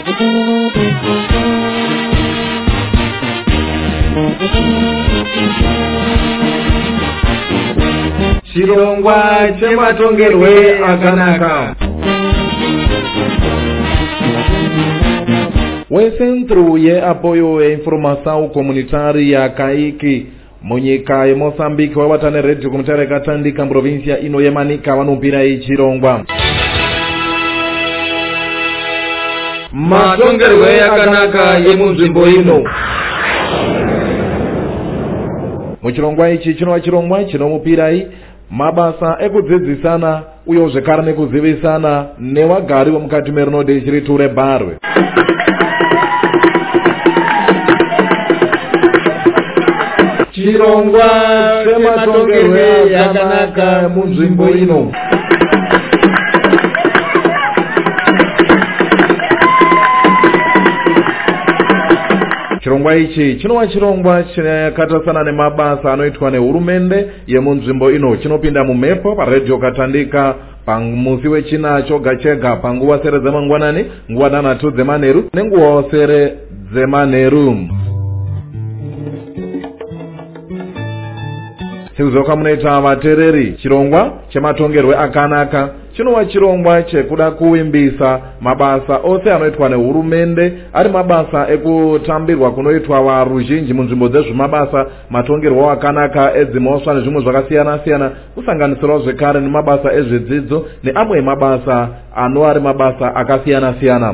Chirongwa chematongerwe akanaka. Wecentro yeapoio einformação comunitária CAIC munyika yeMoçambique wabatane radio comunitária yakatandika província ino yemanika vanopira ichirongwa matongerwe akanaka yemunzvimbo ino. Muchirongwa ichi chinova chirongwa chinomupirai mabasa ekudzidzisana uye zvekare nekuzivisana nevagari vemukati merino district reBarwe. Chirongwa chematongerwe akanaka munzvimbo ino. Chirongwa ichi chinova chirongwa chakatasana nemabasa anoitwa nehurumende yemunzvimbo ino. Chinopinda mumhepo paredhiyo katandika pamusi wechina choga chega panguva sere dzemangwanani, nguva danhatu dzemanheru nenguva sere dzemanheru. Sekuzoka munoita vatereri, chirongwa chematongerwe akanaka chinova chirongwa chekuda kuvimbisa mabasa ose anoitwa nehurumende, ari mabasa ekutambirwa kunoitwa varuzhinji munzvimbo dzezvemabasa matongerwo akanaka edzimosva nezvimwe zvakasiyana siyana, kusanganisirawo zvekare nemabasa ezvedzidzo neamwe mabasa anova ari mabasa akasiyana siyana.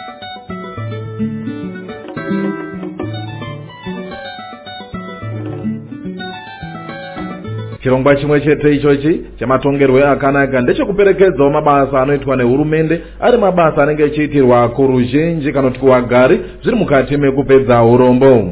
Chirongwa chimwe chete ichochi chematongerwe akanaka ndechekuperekedzawo mabasa anoitwa nehurumende, ari mabasa anenge achiitirwa kuruzhinji kana kuti kuvagari, zviri mukati mekupedza urombo.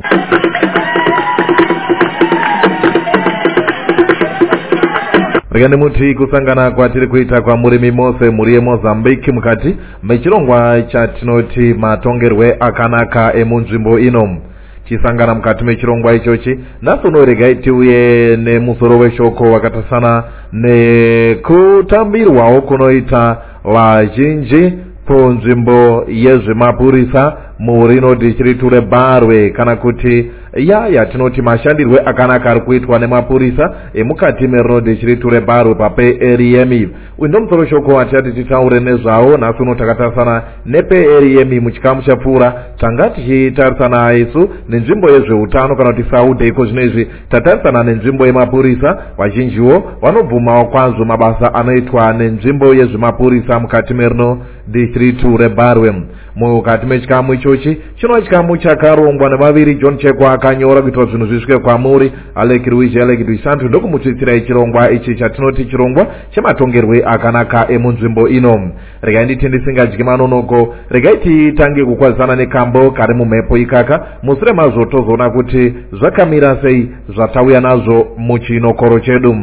Rekani muti kusangana kwatiri kuita kwamurimi mose muri yeMozambique mukati mechirongwa chatinoti matongerwe akanaka emunzvimbo ino. Chisangana mukati mechirongwa ichochi nhasi unoregai tiuye nemusoro weshoko wakatasana nekutambirwawo kunoita vazhinji punzvimbo yezvemapurisa murino district reBarwe, kana kuti yatinoti mashandirwe akanaka ari kuitwa nemapurisa emukati merino district reBarwe papeREM. Uyu ndo musoro shoko watati titaure nezvawo. Nhasi uno takatasana nepeREM muchikamu chapfuura tanga tichitarisana isu nenzvimbo yezveutano kana kuti Saudi. Iko zvino izvi tatarisana nenzvimbo yemapurisa. Vazhinjiwo vanobvumawo kwazvo mabasa anoitwa nenzvimbo yezvemapurisa mukati merino district reBarwe. Mukati mechikamu ichochi chinova chikamu chakarongwa nevaviri John Chekwa akanyora kuitwa zvinhu zvisvike kwamuri. Alec Luigi Alec dos Santos ndokumutsitsira chirongwa ichi chatinoti chirongwa chematongerwe akanaka emunzvimbo ino. Regai nditi ndisingadyi manonoko, regai titange kukwazisana nekambo kari mumhepo ikaka. Mushure mazvo tozoona kuti zvakamira sei zvatauya nazvo muchinokoro chedu.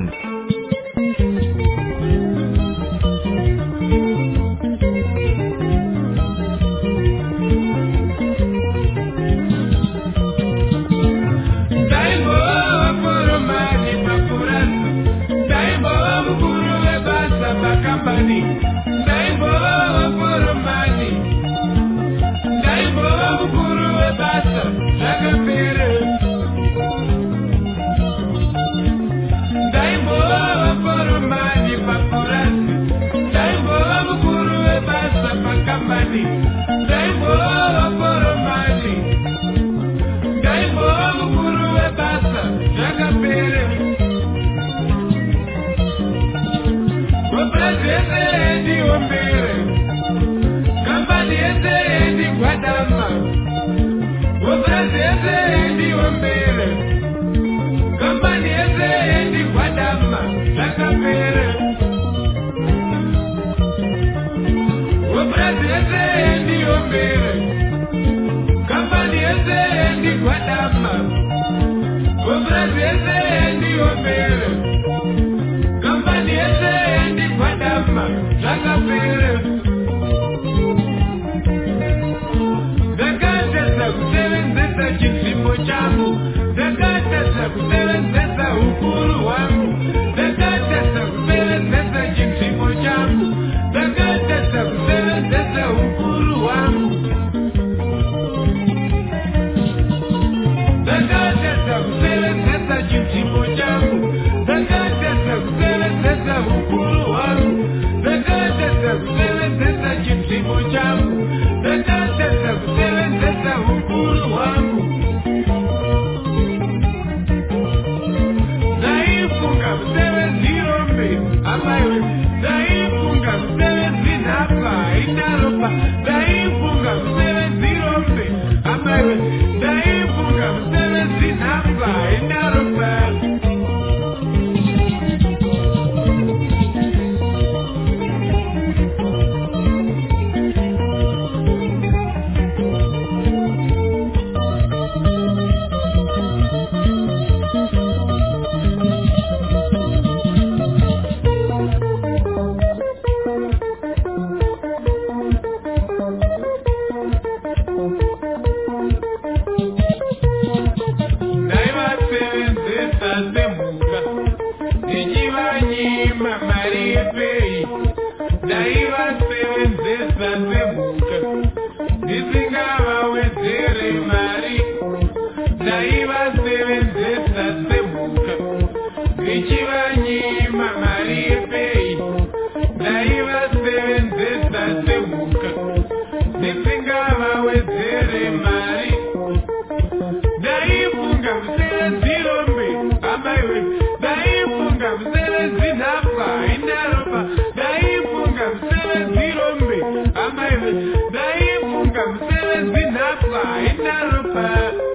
wedzere mari ndaifunga musevenzirombe amaiwe ndaifunga musevenzinhapwa inaropa ndaifunga musevenzirombe amaiwe ndaifunga musevenzinhapwa inaropa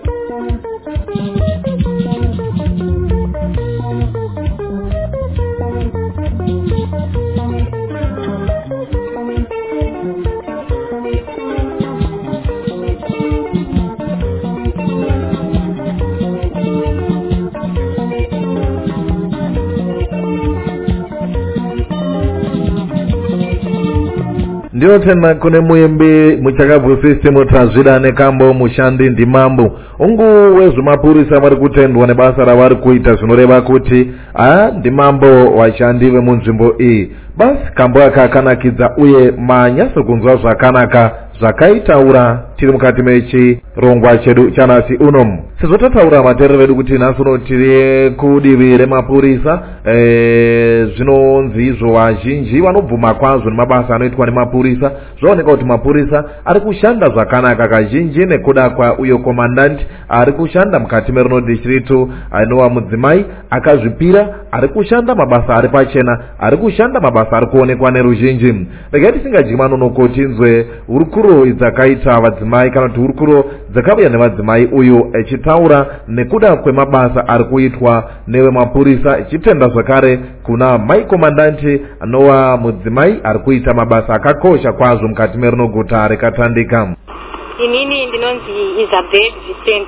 ndiyo tena kune muimbi muchakabvusisi tazvida nekambo mushandi ndimambo ungu wezvemapurisa vari kutendwa nebasa ravari kuita zvinoreva kuti ndimambo vashandi vemunzvimbo iyi basi kambo aka akanakidza uye manyasokunzwa zvakanaka zvakaitaura tiri mukati mechirongwa chedu chanhasi uno sezvo tataura mateerero vedu kuti nhasi uno tiri kudivi remapurisa zvinonzi izvo vazhinji vanobvuma kwazvo nemabasa anoitwa nemapurisa zvaoneka kuti mapurisa ari kushanda zvakanaka kazhinji nekuda kwauyo komandanti ari kushanda mukati merino distritu anova mudzimai akazvipira ari kushanda mabasa ari pachena ari kushanda mabasa ari kuonekwa neruzhinji regai tisingajima nono tinzwe hurukuro dzakaita vadzimai kana kuti hurukuro dzakauya nevadzimai uyu echitaura nekuda kwemabasa ari kuitwa nevemapurisa echitenda zvakare kuna mai komandanti anova mudzimai ari kuita mabasa akakosha kwazvo mukati merino guta rekatandika. Inini ndinonzi Isabel Vincent.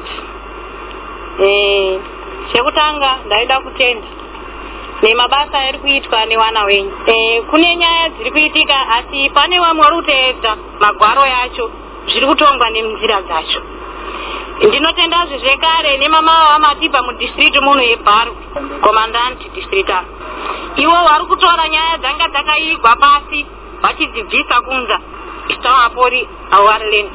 Chekutanga ndaida kutenda nemabasa ari kuitwa newana wenyu. Kune nyaya dziri kuitika asi pane vamwe vari kuteedza magwaro yacho zviri kutongwa nemunzira dzacho. Ndinotendazve zvekare nemama vamatibva mudistrict muno yeBharu commandant district ivo vari kutora nyaya dzanga dzakaigwa pasi vachidzibvisa kunza istawapori awarland.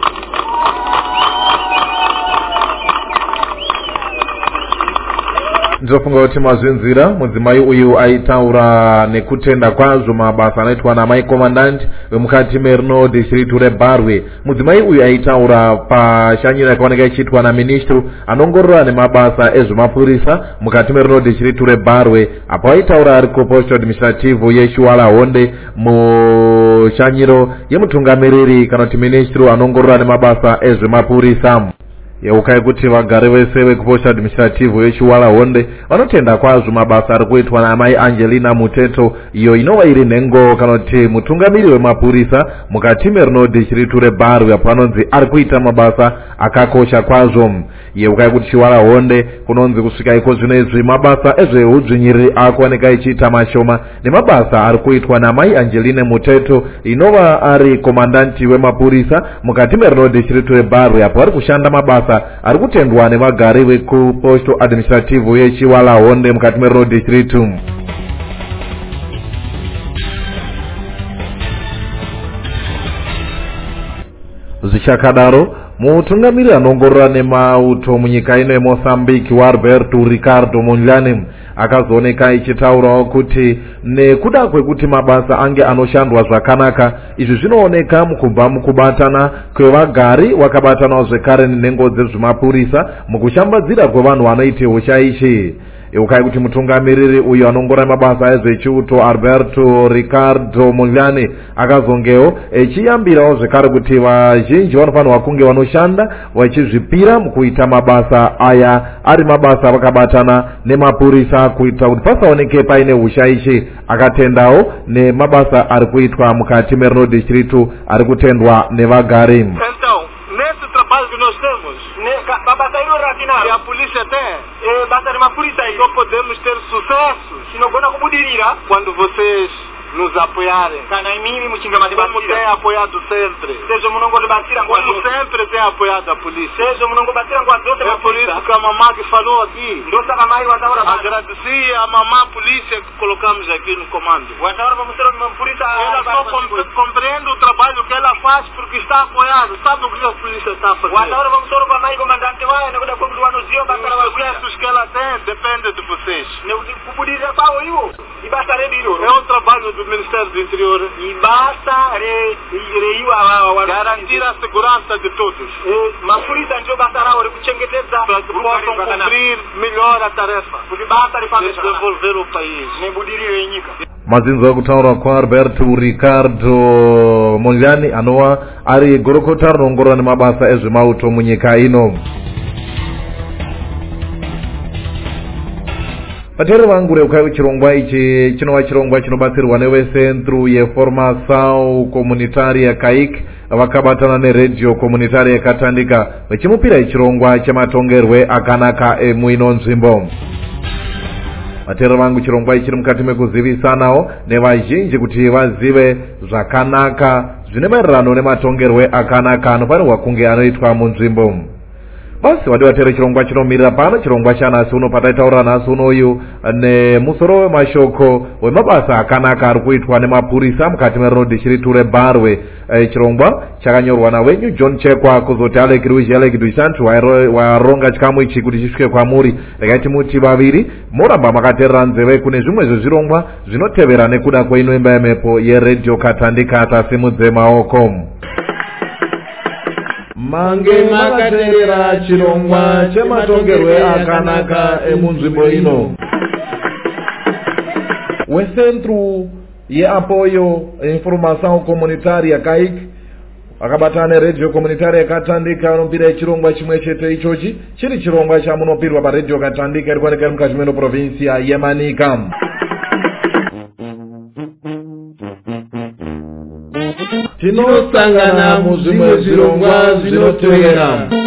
Ndinofunga kuti mazvinzira mudzimai uyu aitaura nekutenda kwazvo mabasa anoitwa namai komandanti vemukati merino district reBharwe. Mudzimai uyu aitaura pashanyiro yakaoneka ichiitwa naministru anongorora nemabasa ezvemapurisa mukati merino district reBharwe apo aitaura ari kupost administrative yeShuwala Honde mushanyiro yemutungamiriri kana kuti ministru anongorora nemabasa ezvemapurisa. Yeukai kuti vagari vese vekupost administrative yeShuwala Honde vanotenda kwazvo mabasa ari kuitwa namai Angelina Muteto iyo inova iri nhengo kana kuti mutungamiri wemapurisa mukati merino district reBharwe apo anonzi ari kuita mabasa akakosha kwazvo. Yeukai kuti Shuwala Honde kunonzi kusvika iko zvinezvi mabasa ezveudzvinyiriri akuoneka ichiita mashoma nemabasa ari kuitwa namai Angelina Muteto inova ari komandanti wemapurisa mukati merino district reBharwe apo ari kushanda mabasa ari kutendwa nevagari vekupost administrative yeShuwala Honde mukati merino district. Zvichakadaro mutungamiri anongorora nemauto munyika ino yeMozambique waAlberto Ricardo Mondlane akazooneka ichitaurawo kuti nekuda kwekuti mabasa ange anoshandwa zvakanaka izvi zvinooneka mukubva mukubatana kwevagari wakabatanawo zvekare nenhengo dzezvemapurisa mukushambadzira kwevanhu vanoite ushaishi. Yeukai kuti mutungamiriri uyu anongora mabasa ezvechiuto Alberto Ricardo Mondlane akazongewo echiyambirawo zvekare kuti vazhinji vanofanirwa kunge vanoshanda vachizvipira mukuita mabasa aya ari mabasa vakabatana nemapurisa kuita kuti pasaoneke paine ushaishi. Akatendawo nemabasa ari kuitwa mukati merino district ari kutendwa nevagari. Trabalho que nós temos, a polícia tem, basta de uma polícia aí, só podemos ter sucesso se não vão acudir quando vocês nos apoiarem. Como tem apoiado sempre. Como sempre tem apoiado a polícia. É por isso que a mamã que falou aqui, agradecia a mamã polícia que colocamos aqui no comando. Ela só compreende o trabalho que ela faz porque está apoiada. Sabe o que a polícia está fazendo? Os sucessos que ela tem depende de vocês. É o trabalho do do Ministério do Interior. Ibasa reiwa hawa garantir a segurança de todos. Mapurisa ndio basa lao kuchengeteza para que possam cumprir melhor a tarefa. Porque basa desenvolver o país. Nebudiri enyika. Mazinzo akutaura kwa Alberto Ricardo Monjani anowa ari gorokota rongora ni mabasa ezvemauto munyika ino. Vatero vangu reukai chirongwa ichi chinova chirongwa chinobatsirwa neveCentro yeFormação Comunitária CAIC vakabatana neRadio Comunitária Katandika vachimupira ichirongwa chematongerwe akanaka emuino nzvimbo. Vatero vangu chirongwa ichi mukati mekuzivisanawo nevazhinji kuti vazive zvakanaka zvine maererano nematongerwe akanaka anofanirwa kunge anoitwa munzvimbo. Basi vatero chirongwa chinomirira pano chirongwa chanhasi uno pataitaurira nhasi unoyu nemusoro wemashoko wemabasa akanaka ari kuitwa nemapurisa mukati meRino District reBarwe. Chirongwa chakanyorwa nawenyu John Chekwa kuzoti Alec Luigi Alec Dusantu waronga chikamu ichi kuti chisvike kwamuri. Rekaiti muti vaviri moramba makateerera nzeve kune zvimwe zvezvirongwa zvinotevera nekuda kweinoimba yemhepo yeRadio Katandika tasimudze maoko. Mange makateerera chirongwa chematongerwe akanaka emunzvimbo ino. WeCentro yeApoio Informação Comunitária CAIC akabatana neRadio Comunitária Katandika anopira chirongwa chimwe chete ichochi chiri chirongwa chamunopirwa paRadio Katandika iri kuoneka mukati menoprovinsia yeManika. Tinosangana muzvimwe zvirongwa zvinotevera.